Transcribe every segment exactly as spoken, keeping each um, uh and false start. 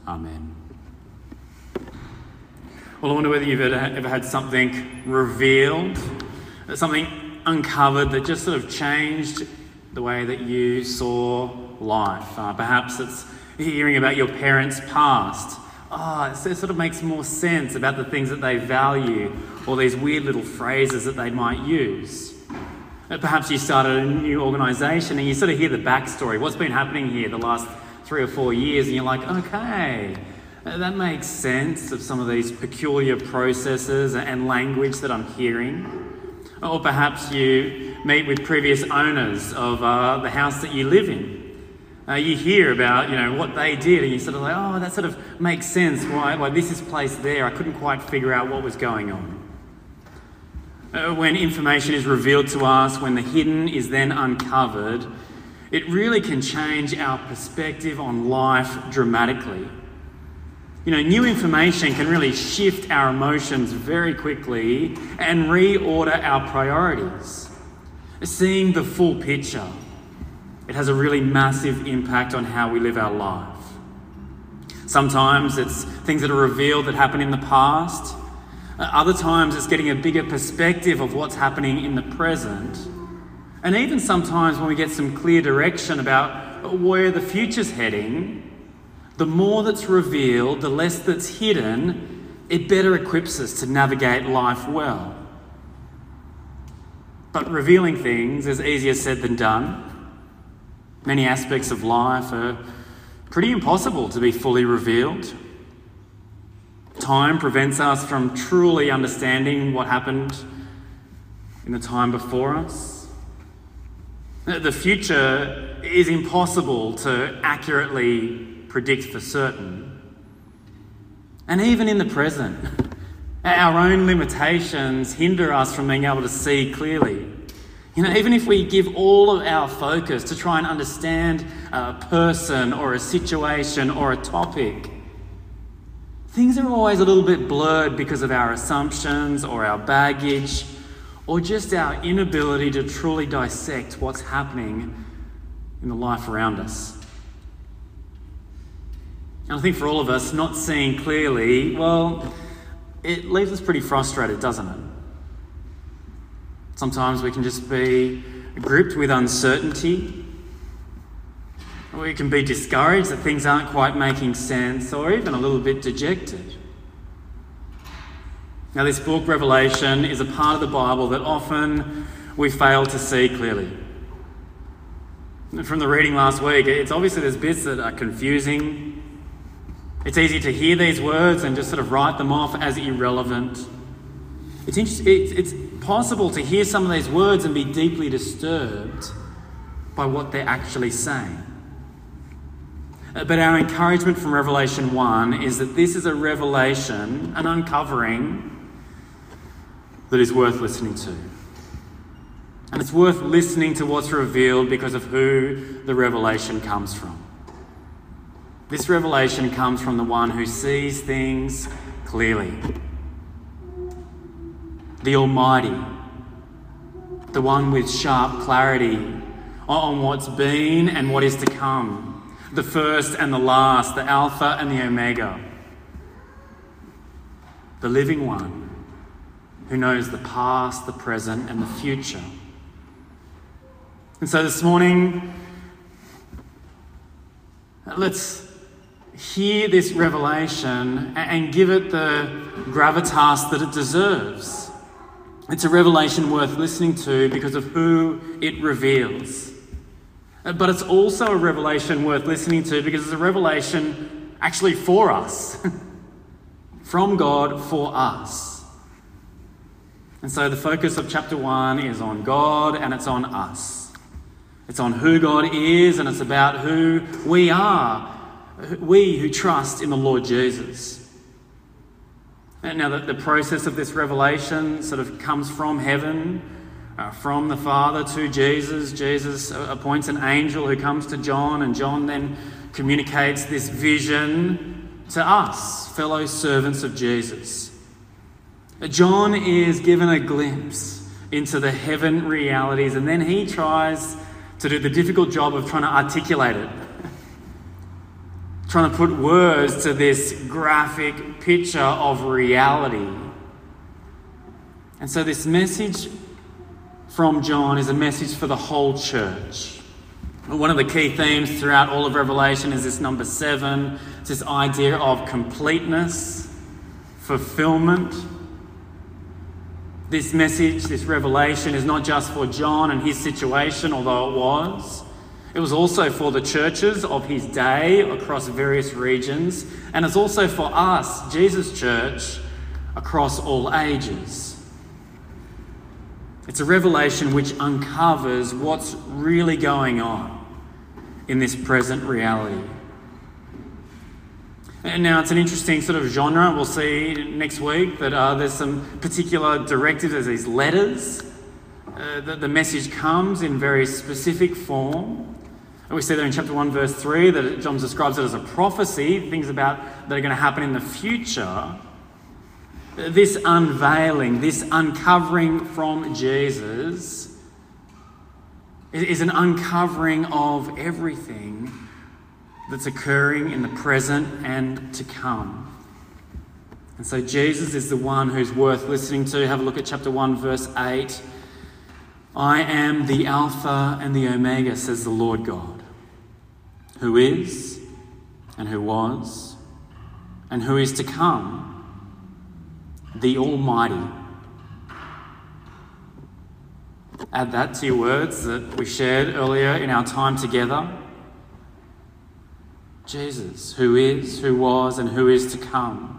Amen. Well, I wonder whether you've ever ever had something revealed, something uncovered that just sort of changed the way that you saw life. Uh, perhaps it's hearing about your parents' past. Oh, it sort of makes more sense about the things that they value, or these weird little phrases that they might use. Uh, perhaps you started a new organisation and you sort of hear the backstory, what's been happening here the last three or four years, and you're like, okay, that makes sense of some of these peculiar processes and language that I'm hearing. Or perhaps you meet with previous owners of uh, the house that you live in. Uh, you hear about, you know, what they did, and you sort of like, oh, that sort of makes sense. Why, why this is placed there? I couldn't quite figure out what was going on. Uh, when information is revealed to us, when the hidden is then uncovered, it really can change our perspective on life dramatically. You know, new information can really shift our emotions very quickly and reorder our priorities. Seeing the full picture, it has a really massive impact on how we live our life. Sometimes it's things that are revealed that happened in the past. Other times it's getting a bigger perspective of what's happening in the present. And even sometimes when we get some clear direction about where the future's heading, the more that's revealed, the less that's hidden, it better equips us to navigate life well. But revealing things is easier said than done. Many aspects of life are pretty impossible to be fully revealed. Time prevents us from truly understanding what happened in the time before us. The future is impossible to accurately predict for certain. And even in the present, our own limitations hinder us from being able to see clearly. You know, even if we give all of our focus to try and understand a person or a situation or a topic, things are always a little bit blurred because of our assumptions or our baggage, or just our inability to truly dissect what's happening in the life around us. And I think for all of us, not seeing clearly, well, it leaves us pretty frustrated, doesn't it? Sometimes we can just be gripped with uncertainty. We can be discouraged that things aren't quite making sense, or even a little bit dejected. Now, this book, Revelation, is a part of the Bible that often we fail to see clearly. From the reading last week, it's obviously there's bits that are confusing. It's easy to hear these words and just sort of write them off as irrelevant. It's interesting, it's possible to hear some of these words and be deeply disturbed by what they're actually saying. But our encouragement from Revelation one is that this is a revelation, an uncovering that is worth listening to. And it's worth listening to what's revealed because of who the revelation comes from. This revelation comes from the one who sees things clearly. The Almighty, the one with sharp clarity on what's been and what is to come. The first and the last, the Alpha and the Omega. The living one who knows the past, the present, and the future. And so this morning, let's hear this revelation and give it the gravitas that it deserves. It's a revelation worth listening to because of who it reveals. But it's also a revelation worth listening to because it's a revelation actually for us. From God for us. And so the focus of chapter one is on God and it's on us. It's on who God is and it's about who we are. We who trust in the Lord Jesus. And now the, the process of this revelation sort of comes from heaven. Uh, from the Father to Jesus. Jesus appoints an angel who comes to John, and John then communicates this vision to us, fellow servants of Jesus. John is given a glimpse into the heaven realities, and then he tries to do the difficult job of trying to articulate it. trying to put words to this graphic picture of reality. And so this message from John is a message for the whole church. One of the key themes throughout all of Revelation is this number seven. It's this idea of completeness, fulfillment. This message, this revelation is not just for John and his situation, although it was. It was also for the churches of his day across various regions. And it's also for us, Jesus' church, across all ages. It's a revelation which uncovers what's really going on in this present reality. And now it's an interesting sort of genre. We'll see next week that uh, there's some particular directives. There's these letters. Uh, the, the message comes in very specific form. And we see there in chapter one, verse three, that John describes it as a prophecy, things about that are going to happen in the future. This unveiling, this uncovering from Jesus is an uncovering of everything that's occurring in the present and to come. And so Jesus is the one who's worth listening to. Have a look at chapter one, verse eight. I am the Alpha and the Omega, says the Lord God, who is and who was and who is to come, the Almighty. Add that to your words that we shared earlier in our time together. Jesus, who is, who was, and who is to come.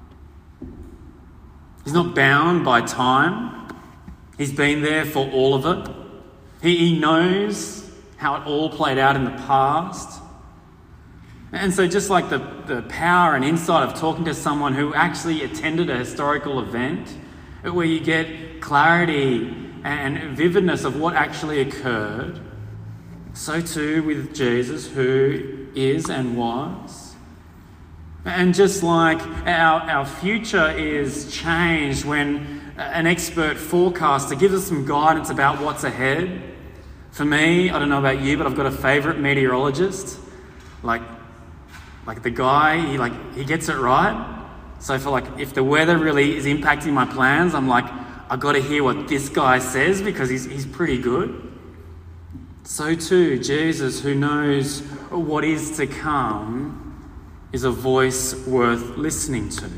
He's not bound by time. He's been there for all of it. He, he knows how it all played out in the past. And so just like the, the power and insight of talking to someone who actually attended a historical event, where you get clarity and vividness of what actually occurred, so too with Jesus, who is and was. And just like our, our future is changed when an expert forecaster gives us some guidance about what's ahead. For me, I don't know about you, but I've got a favourite meteorologist. Like, like the guy, he like he gets it right. So for like, if the weather really is impacting my plans, I'm like, I've got to hear what this guy says because he's he's pretty good. So too, Jesus, who knows what is to come, is a voice worth listening to.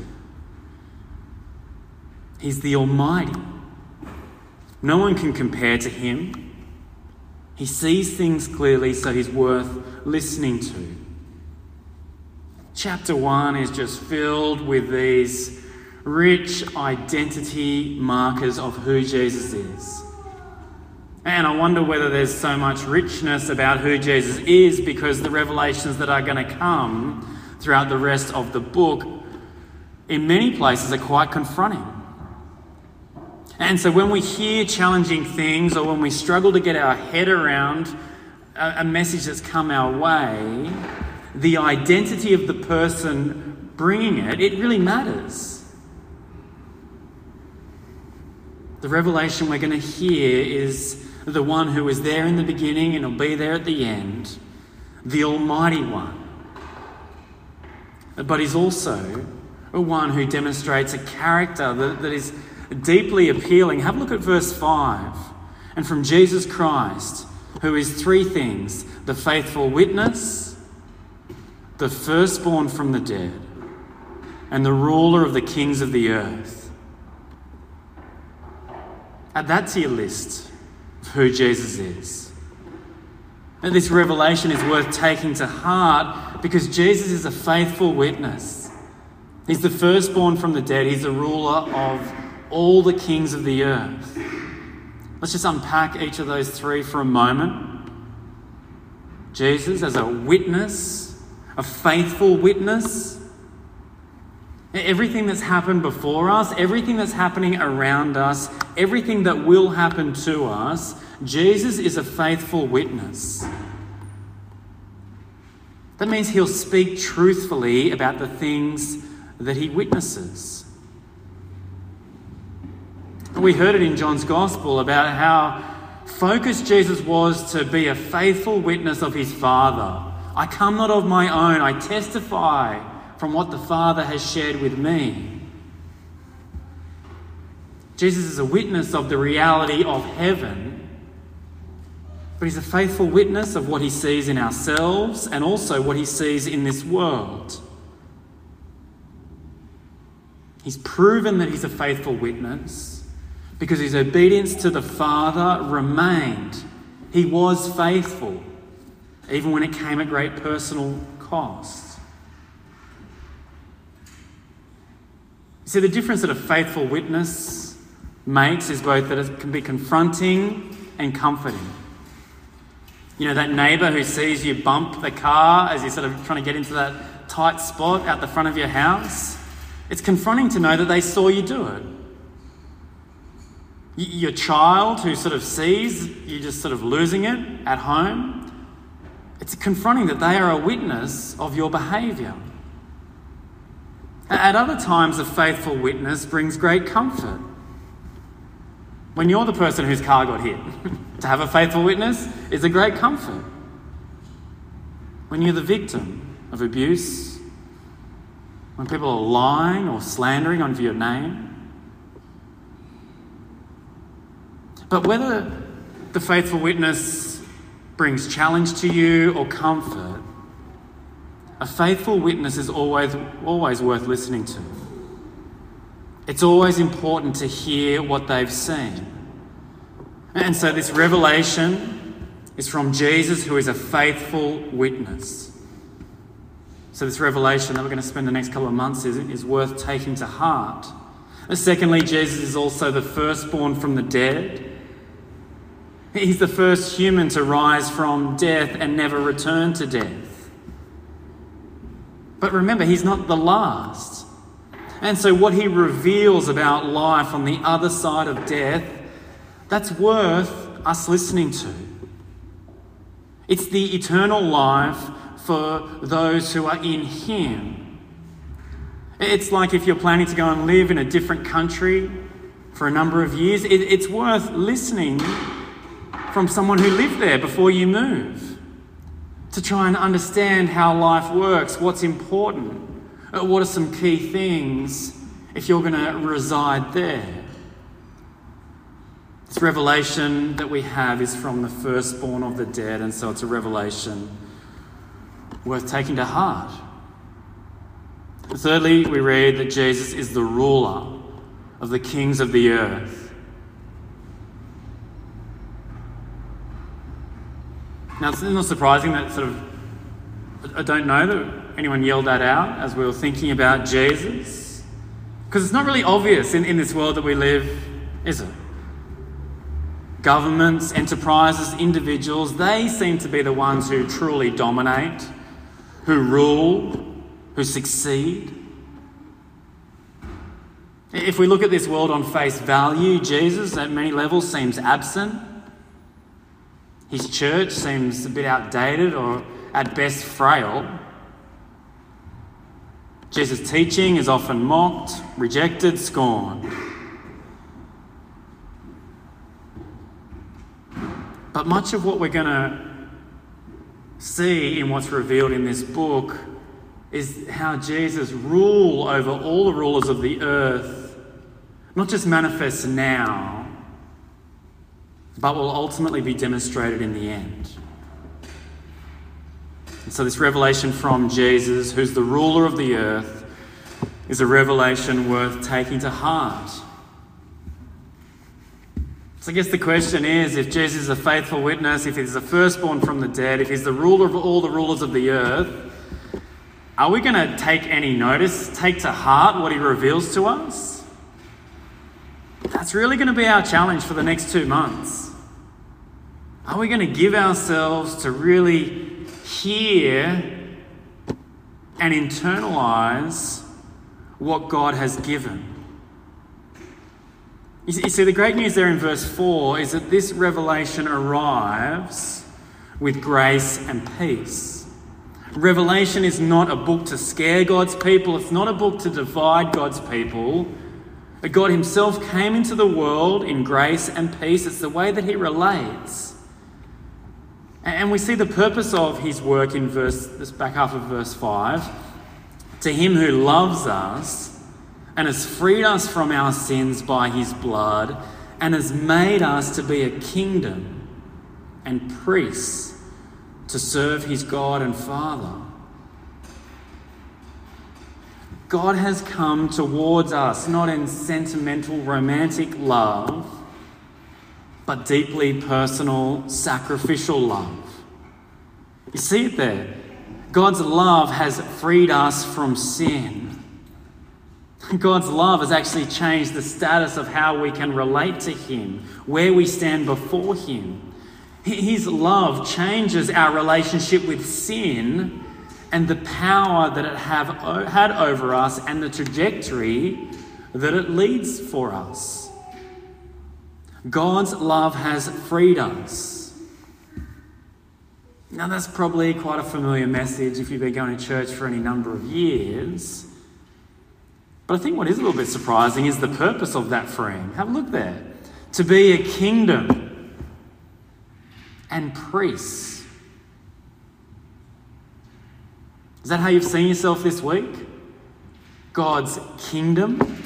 He's the Almighty. No one can compare to him. He sees things clearly, so he's worth listening to. Chapter one is just filled with these rich identity markers of who Jesus is. And I wonder whether there's so much richness about who Jesus is because the revelations that are going to come throughout the rest of the book in many places are quite confronting. And so when we hear challenging things or when we struggle to get our head around a, a message that's come our way, the identity of the person bringing it, it really matters. The revelation we're going to hear is the one who was there in the beginning and will be there at the end, the Almighty One. But he's also a one who demonstrates a character that, that is deeply appealing. Have a look at verse five. And from Jesus Christ, who is three things: the faithful witness, the firstborn from the dead, and the ruler of the kings of the earth. Add that to your list of who Jesus is. And this revelation is worth taking to heart because Jesus is a faithful witness. He's the firstborn from the dead. He's the ruler of all the kings of the earth. Let's just unpack each of those three for a moment. Jesus as a witness, a faithful witness. Everything that's happened before us, everything that's happening around us, everything that will happen to us, Jesus is a faithful witness. That means he'll speak truthfully about the things that he witnesses. We heard it in John's Gospel about how focused Jesus was to be a faithful witness of his Father, I come not of my own. I testify from what the Father has shared with me. Jesus is a witness of the reality of heaven, but he's a faithful witness of what he sees in ourselves and also what he sees in this world. He's proven that he's a faithful witness because his obedience to the Father remained. He was faithful, even when it came at great personal cost. See, the difference that a faithful witness makes is both that it can be confronting and comforting. You know, that neighbour who sees you bump the car as you're sort of trying to get into that tight spot out the front of your house. It's confronting to know that they saw you do it. Y- your child who sort of sees you just sort of losing it at home. It's confronting that they are a witness of your behaviour. At other times, a faithful witness brings great comfort. When you're the person whose car got hit, to have a faithful witness is a great comfort. When you're the victim of abuse, when people are lying or slandering on your name. But whether the faithful witness brings challenge to you or comfort, a faithful witness is always, always worth listening to. It's always important to hear what they've seen. And so this revelation is from Jesus, who is a faithful witness. So this revelation that we're going to spend the next couple of months is, is worth taking to heart. And secondly, Jesus is also the firstborn from the dead. He's the first human to rise from death and never return to death. But remember, he's not the last. And so what he reveals about life on the other side of death, that's worth us listening to. It's the eternal life for those who are in him. It's like if you're planning to go and live in a different country for a number of years, it, it's worth listening from someone who lived there before you move to try and understand how life works, what's important, what are some key things if you're going to reside there. This revelation that we have is from the firstborn of the dead, and so it's a revelation worth taking to heart. Thirdly, we read that Jesus is the ruler of the kings of the earth. Now, it's not surprising that sort of, I don't know that anyone yelled that out as we were thinking about Jesus, because it's not really obvious in, in this world that we live, is it? Governments, enterprises, individuals, they seem to be the ones who truly dominate, who rule, who succeed. If we look at this world on face value, Jesus at many levels seems absent. His church seems a bit outdated or at best frail. Jesus' teaching is often mocked, rejected, scorned. But much of what we're going to see in what's revealed in this book is how Jesus' rule over all the rulers of the earth not just manifests now, but will ultimately be demonstrated in the end. And so this revelation from Jesus, who's the ruler of the earth, is a revelation worth taking to heart. So I guess the question is, if Jesus is a faithful witness, if he's the firstborn from the dead, if he's the ruler of all the rulers of the earth, are we going to take any notice, take to heart what he reveals to us? That's really going to be our challenge for the next two months. Are we going to give ourselves to really hear and internalize what God has given? You see, the great news there in verse four is that this revelation arrives with grace and peace. Revelation is not a book to scare God's people. It's not a book to divide God's people. But God himself came into the world in grace and peace. It's the way that he relates. And we see the purpose of his work in verse, this back half of verse five. To him who loves us and has freed us from our sins by his blood and has made us to be a kingdom and priests to serve his God and Father. God has come towards us, not in sentimental, romantic love, but deeply personal, sacrificial love. You see it there. God's love has freed us from sin. God's love has actually changed the status of how we can relate to him, where we stand before him. His love changes our relationship with sin and the power that it have had over us and the trajectory that it leads for us. God's love has freed us. Now that's probably quite a familiar message if you've been going to church for any number of years. But I think what is a little bit surprising is the purpose of that freeing. Have a look there. To be a kingdom and priests. Is that how you've seen yourself this week? God's kingdom?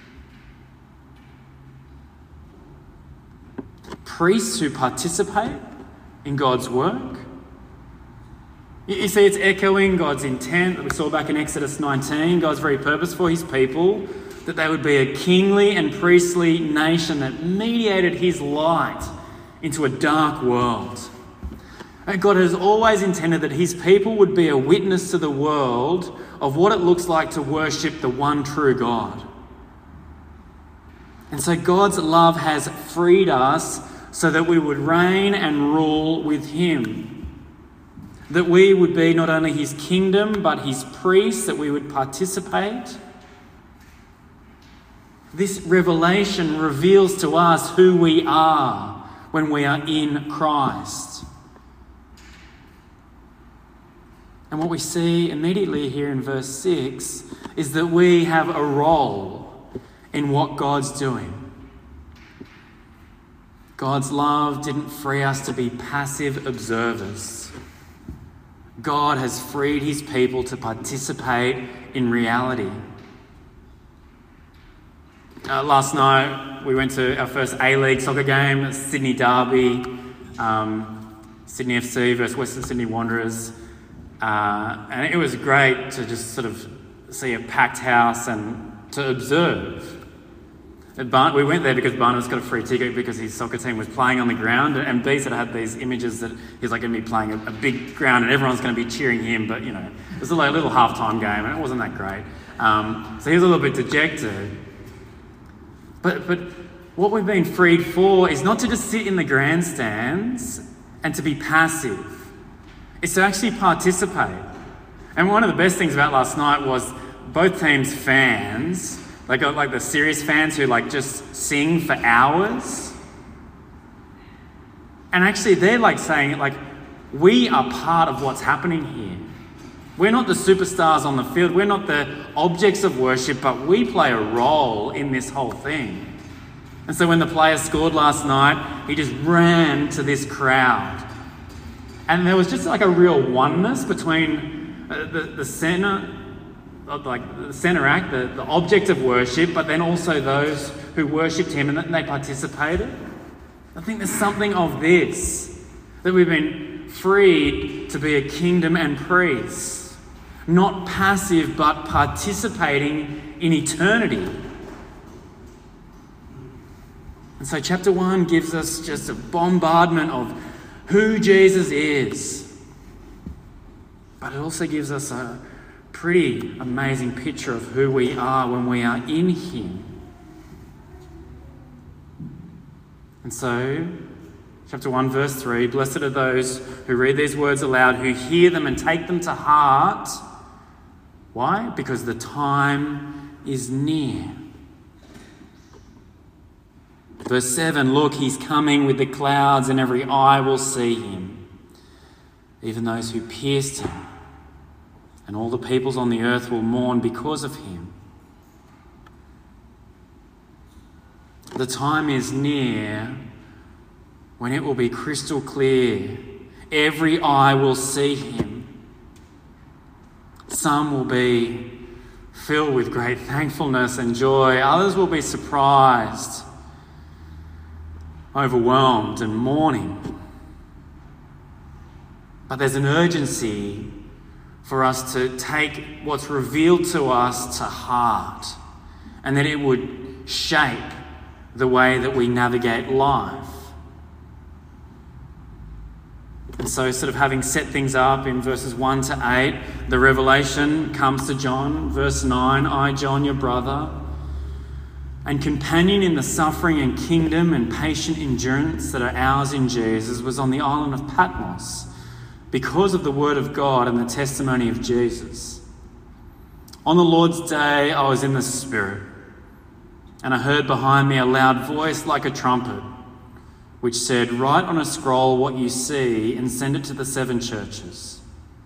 Priests who participate in God's work? You see, it's echoing God's intent that we saw back in Exodus nineteen. God's very purpose for his people, that they would be a kingly and priestly nation that mediated his light into a dark world. And God has always intended that his people would be a witness to the world of what it looks like to worship the one true God. And so God's love has freed us so that we would reign and rule with him. That we would be not only his kingdom, but his priests, that we would participate. This revelation reveals to us who we are when we are in Christ. And what we see immediately here in verse six is that we have a role in what God's doing. God's love didn't free us to be passive observers. God has freed his people to participate in reality. Uh, last night we went to our first A-League soccer game, Sydney Derby, um, Sydney F C versus Western Sydney Wanderers. Uh, and it was great to just sort of see a packed house and to observe. Bar- we went there because Barnabas got a free ticket because his soccer team was playing on the ground, and B said had these images that he's like going to be playing a, a big ground and everyone's going to be cheering him, but you know, it was like a little half-time game and it wasn't that great. Um, so he was a little bit dejected. But, but what we've been freed for is not to just sit in the grandstands and to be passive. It's to actually participate. And one of the best things about last night was both teams' fans. They got like the serious fans who like just sing for hours. And actually they're like saying like, we are part of what's happening here. We're not the superstars on the field. We're not the objects of worship, but we play a role in this whole thing. And so when the player scored last night, he just ran to this crowd. And there was just like a real oneness between the, the, the centre, like the centre act, the, the object of worship, but then also those who worshipped him and they participated. I think there's something of this, that we've been freed to be a kingdom and priests, not passive but participating in eternity. And so chapter one gives us just a bombardment of who Jesus is, but it also gives us a pretty amazing picture of who we are when we are in him. And so, chapter one, verse three, blessed are those who read these words aloud, who hear them and take them to heart. Why? Because the time is near. Verse seven, look, he's coming with the clouds and every eye will see him, even those who pierced him. And all the peoples on the earth will mourn because of him. The time is near when it will be crystal clear Every eye will see him. Some will be filled with great thankfulness and joy. Others will be surprised, overwhelmed and mourning. But there's an urgency for us to take what's revealed to us to heart, and that it would shape the way that we navigate life. And so, sort of having set things up in verses one to eight, the revelation comes to John. Verse nine, I, John, your brother, and companion in the suffering and kingdom and patient endurance that are ours in Jesus, was on the island of Patmos because of the word of God and the testimony of Jesus. On the Lord's day, I was in the Spirit, and I heard behind me a loud voice like a trumpet, which said, write on a scroll what you see and send it to the seven churches.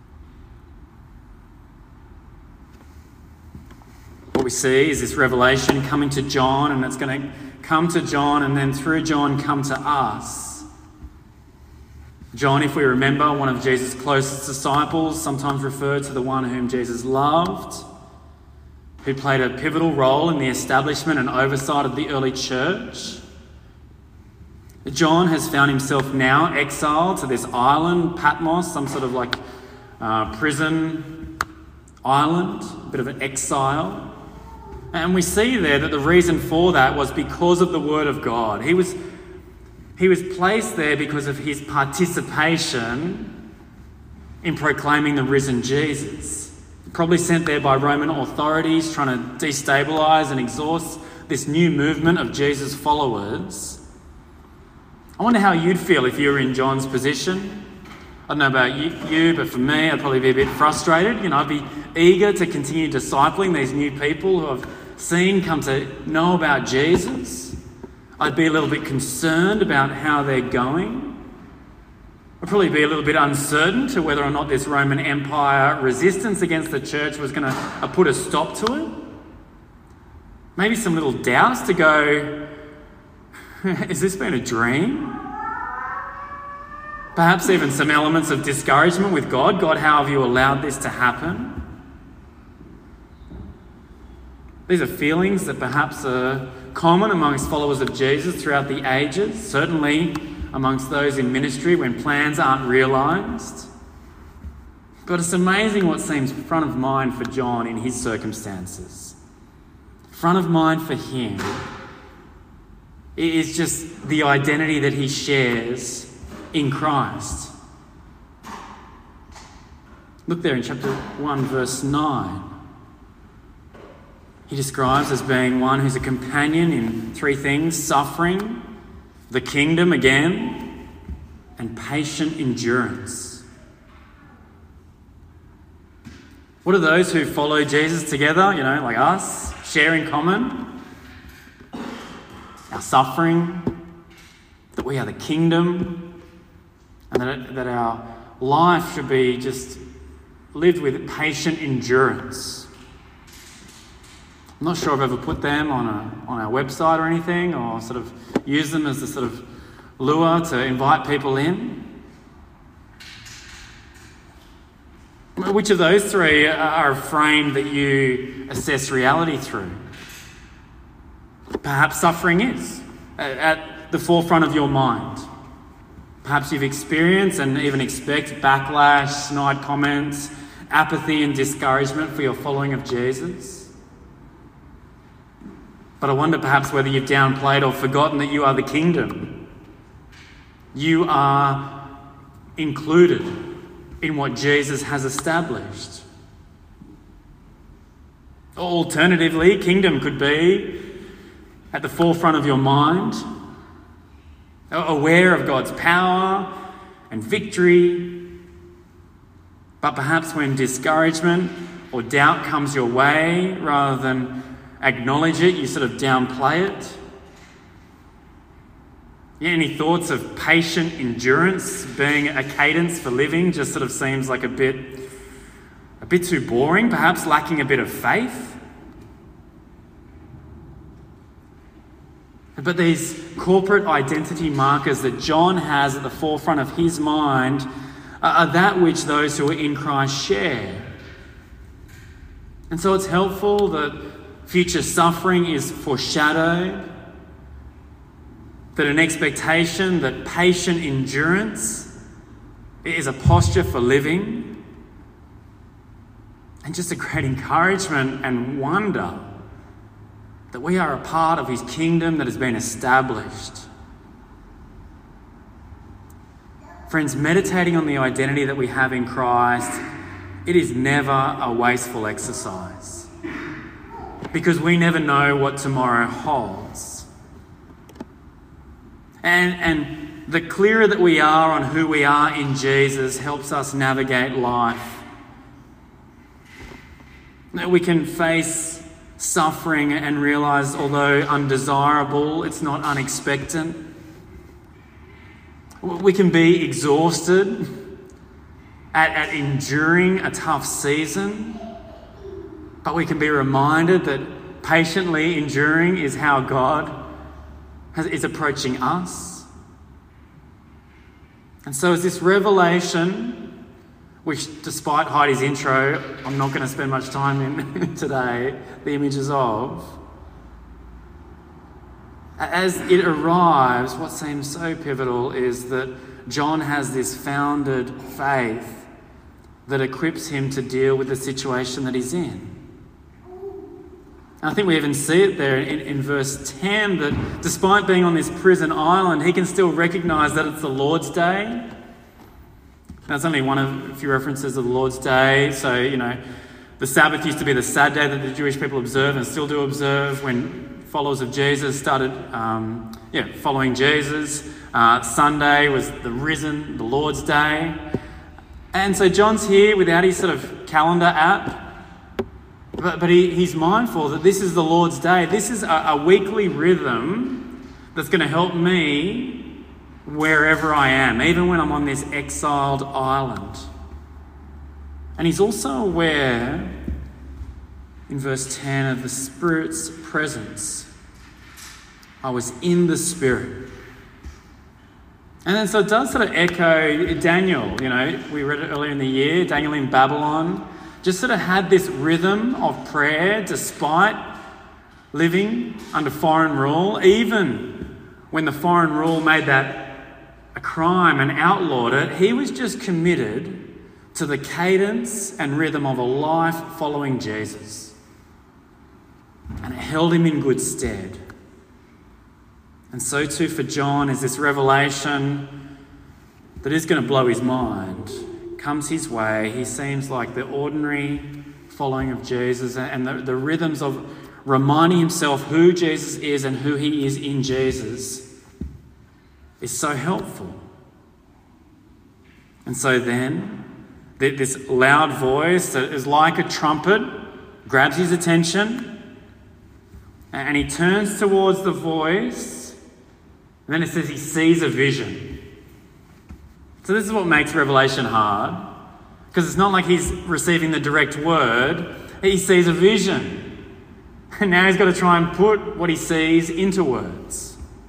What we see is this revelation coming to John, and it's going to come to John and then through John come to us. John, if we remember, one of Jesus' closest disciples, sometimes referred to the one whom Jesus loved, who played a pivotal role in the establishment and oversight of the early church. John has found himself now exiled to this island, Patmos, some sort of like uh, prison island, a bit of an exile. And we see there that the reason for that was because of the word of God. He was, he was placed there because of his participation in proclaiming the risen Jesus. Probably sent there by Roman authorities trying to destabilise and exhaust this new movement of Jesus' followers. I wonder how you'd feel if you were in John's position. I don't know about you, you, but for me, I'd probably be a bit frustrated. You know, I'd be eager to continue discipling these new people who I've seen come to know about Jesus. I'd be a little bit concerned about how they're going. I'd probably be a little bit uncertain to whether or not this Roman Empire resistance against the church was going to put a stop to it. Maybe some little doubts to go, has this been a dream? Perhaps even some elements of discouragement with God. God, how have you allowed this to happen? These are feelings that perhaps are common amongst followers of Jesus throughout the ages, certainly amongst those in ministry when plans aren't realised. But it's amazing what seems front of mind for John in his circumstances. Front of mind for him is just the identity that he shares in Christ. Look there in chapter one, verse nine. He describes as being one who's a companion in three things: suffering, the kingdom again, and patient endurance. What are those who follow Jesus together, you know, like us, share in common? Our suffering, that we are the kingdom, and that, that our life should be just lived with patient endurance. I'm not sure I've ever put them on a on our website or anything, or sort of use them as a sort of lure to invite people in. Which of those three are a frame that you assess reality through? Perhaps suffering is at the forefront of your mind. Perhaps you've experienced and even expect backlash, snide comments, apathy and discouragement for your following of Jesus. But I wonder perhaps whether you've downplayed or forgotten that you are the kingdom. You are included in what Jesus has established. Alternatively, kingdom could be at the forefront of your mind, aware of God's power and victory, but perhaps when discouragement or doubt comes your way, rather than acknowledge it, you sort of downplay it. Yeah, any thoughts of patient endurance being a cadence for living just sort of seems like a bit, a bit too boring, perhaps lacking a bit of faith? But these corporate identity markers that John has at the forefront of his mind are that which those who are in Christ share. And so it's helpful that future suffering is foreshadowed, that an expectation that patient endurance is a posture for living, and just a great encouragement and wonder that we are a part of his kingdom that has been established. Friends, meditating on the identity that we have in Christ, it is never a wasteful exercise, because we never know what tomorrow holds. And, and the clearer that we are on who we are in Jesus helps us navigate life. That we can face suffering and realise, although undesirable, it's not unexpected. We can be exhausted at, at enduring a tough season, but we can be reminded that patiently enduring is how God has, is approaching us. And so as this revelation, which despite Heidi's intro, I'm not going to spend much time in today, the images of, as it arrives, what seems so pivotal is that John has this founded faith that equips him to deal with the situation that he's in. And I think we even see it there in, in verse ten, that despite being on this prison island, he can still recognise that it's the Lord's Day. That's only one of a few references of the Lord's Day. So, you know, the Sabbath used to be the sad day that the Jewish people observe and still do observe when followers of Jesus started um, yeah, following Jesus. Uh, Sunday was the risen, the Lord's Day. And so John's here without his sort of calendar app, but, but he, he's mindful that this is the Lord's Day. This is a, a weekly rhythm that's going to help me wherever I am, even when I'm on this exiled island. And he's also aware, in verse ten, of the Spirit's presence. I was in the Spirit. And then so it does sort of echo Daniel. You know, we read it earlier in the year, Daniel in Babylon, just sort of had this rhythm of prayer despite living under foreign rule, even when the foreign rule made that a crime and outlawed it. He was just committed to the cadence and rhythm of a life following Jesus. And it held him in good stead. And so too for John is this revelation that is going to blow his mind. Comes his way. He seems like the ordinary following of Jesus, and the, the rhythms of reminding himself who Jesus is and who he is in Jesus is so helpful. And so then, this loud voice that is like a trumpet grabs his attention, and he turns towards the voice, and then it says he sees a vision. So this is what makes Revelation hard, because it's not like he's receiving the direct word. He sees a vision, and now he's got to try and put what he sees into words.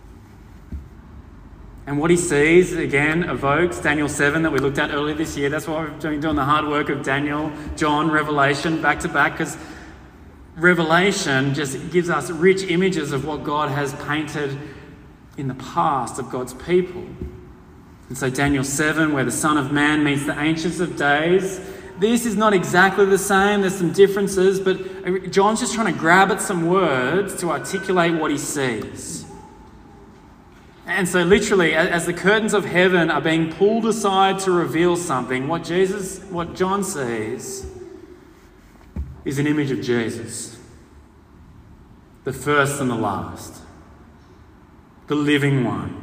And what he sees, again, evokes Daniel seven that we looked at earlier this year. That's why we're doing, doing the hard work of Daniel, John, Revelation, back to back, because Revelation just gives us rich images of what God has painted in the past of God's people. And so Daniel seven, where the Son of Man meets the Ancients of Days, this is not exactly the same. There's some differences, but John's just trying to grab at some words to articulate what he sees. And so literally, as the curtains of heaven are being pulled aside to reveal something, what Jesus, what John sees is an image of Jesus. The first and the last. The living one.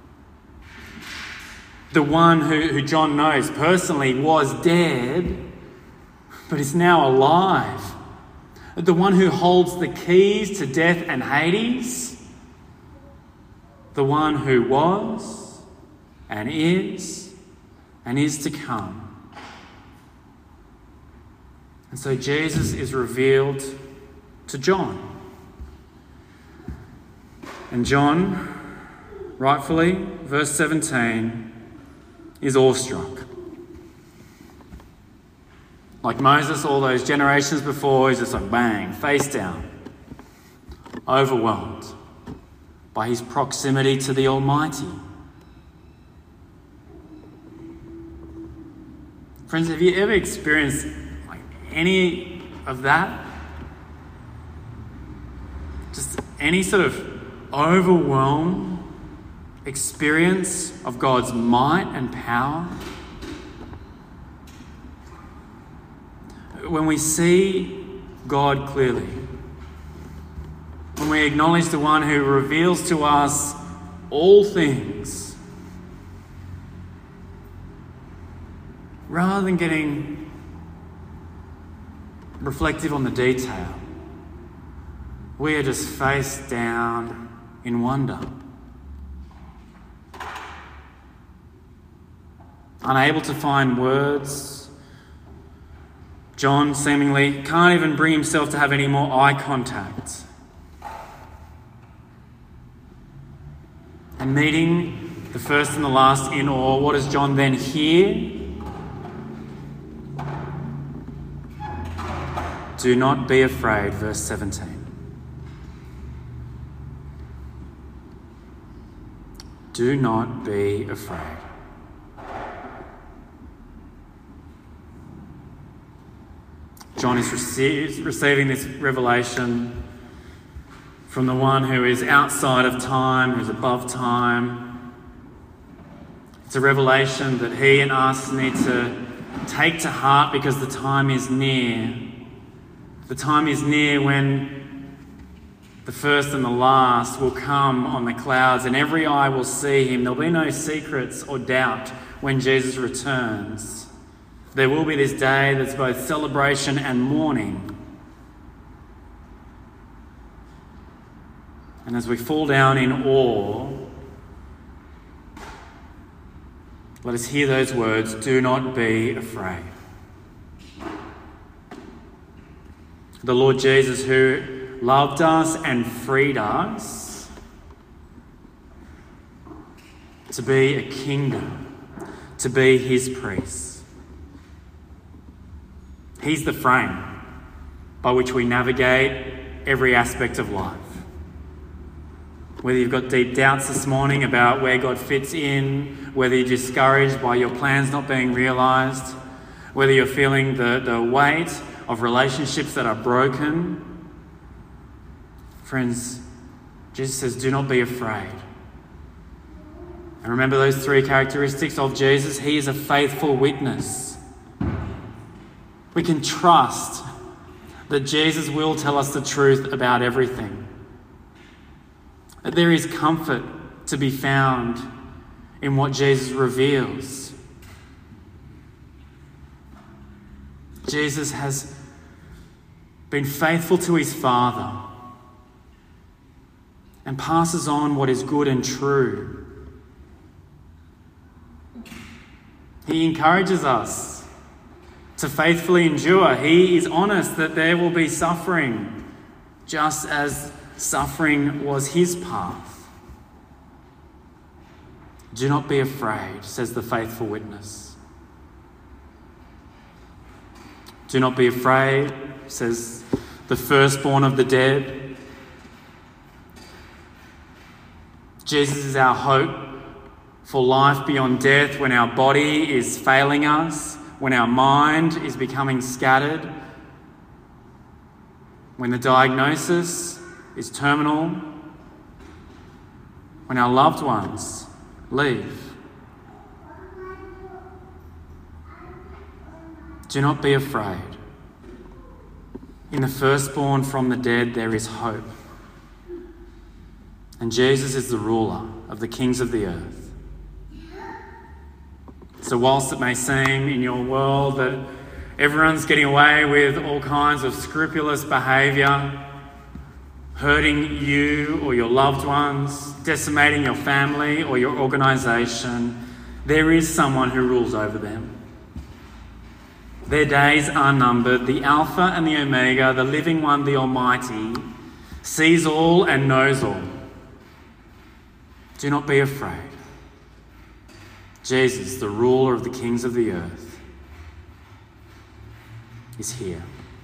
The one who, who John knows personally was dead, but is now alive. The one who holds the keys to death and Hades. The one who was and is and is to come. And so Jesus is revealed to John. And John, rightfully, verse seventeen, is awestruck. Like Moses, all those generations before, he's just like bang, face down, overwhelmed by his proximity to the Almighty. Friends, have you ever experienced like any of that? Just any sort of overwhelmed experience of God's might and power? When we see God clearly, when we acknowledge the one who reveals to us all things, rather than getting reflective on the detail, we are just face down in wonder. Unable to find words. John seemingly can't even bring himself to have any more eye contact. And meeting the first and the last in awe, what does John then hear? Do not be afraid, verse seventeen. Do not be afraid. John is rece- receiving this revelation from the one who is outside of time, who's above time. It's a revelation that he and us need to take to heart because the time is near. The time is near when the first and the last will come on the clouds and every eye will see him. There'll be no secrets or doubt when Jesus returns. There will be this day that's both celebration and mourning. And as we fall down in awe, let us hear those words, do not be afraid. The Lord Jesus, who loved us and freed us to be a kingdom, to be his priests. He's the frame by which we navigate every aspect of life. Whether you've got deep doubts this morning about where God fits in, whether you're discouraged by your plans not being realised, whether you're feeling the, the weight of relationships that are broken, friends, Jesus says, do not be afraid. And remember those three characteristics of Jesus. He is a faithful witness. We can trust that Jesus will tell us the truth about everything. That there is comfort to be found in what Jesus reveals. Jesus has been faithful to his Father and passes on what is good and true. He encourages us to faithfully endure. He is honest that there will be suffering, just as suffering was his path. Do not be afraid, says the faithful witness. Do not be afraid, says the firstborn of the dead. Jesus is our hope for life beyond death when our body is failing us, when our mind is becoming scattered, when the diagnosis is terminal, when our loved ones leave. Do not be afraid. In the firstborn from the dead, there is hope. And Jesus is the ruler of the kings of the earth. So whilst it may seem in your world that everyone's getting away with all kinds of scrupulous behaviour, hurting you or your loved ones, decimating your family or your organisation, there is someone who rules over them. Their days are numbered. The Alpha and the Omega, the living one, the Almighty, sees all and knows all. Do not be afraid. Jesus, the ruler of the kings of the earth, is here.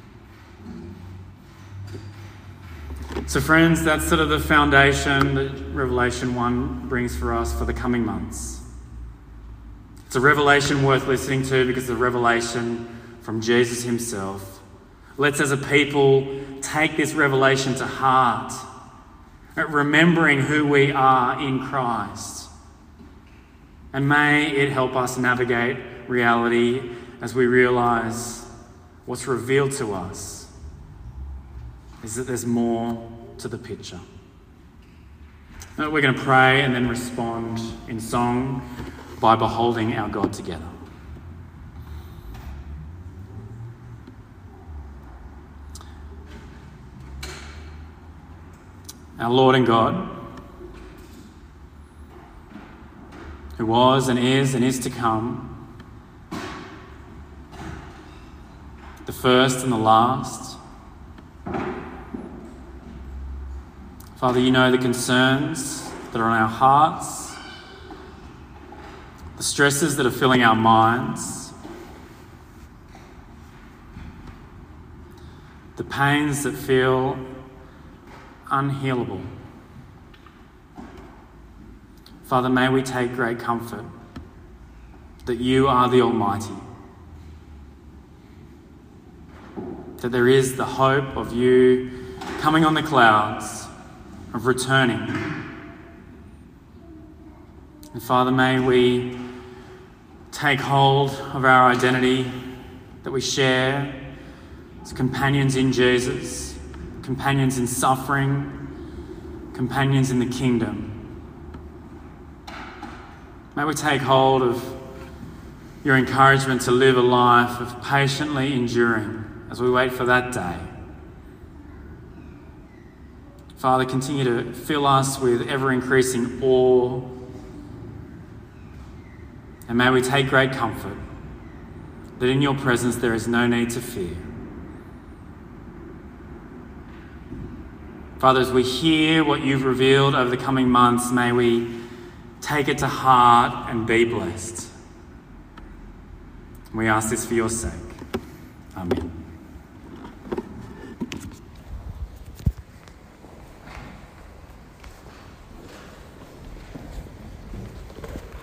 So friends, that's sort of the foundation that Revelation one brings for us for the coming months. It's a revelation worth listening to because it's a revelation from Jesus himself. Let's as a people take this revelation to heart, remembering who we are in Christ. And may it help us navigate reality as we realise what's revealed to us is that there's more to the picture. Now we're going to pray and then respond in song by beholding our God together. Our Lord and God, who was and is and is to come, the first and the last. Father, you know the concerns that are on our hearts, the stresses that are filling our minds, the pains that feel unhealable. Father, may we take great comfort that you are the Almighty, that there is the hope of you coming on the clouds, of returning. And Father, may we take hold of our identity that we share as companions in Jesus, companions in suffering, companions in the kingdom. May we take hold of your encouragement to live a life of patiently enduring as we wait for that day. Father, continue to fill us with ever-increasing awe, and may we take great comfort that in your presence there is no need to fear. Father, as we hear what you've revealed over the coming months, may we take it to heart and be blessed. We ask this for your sake. Amen.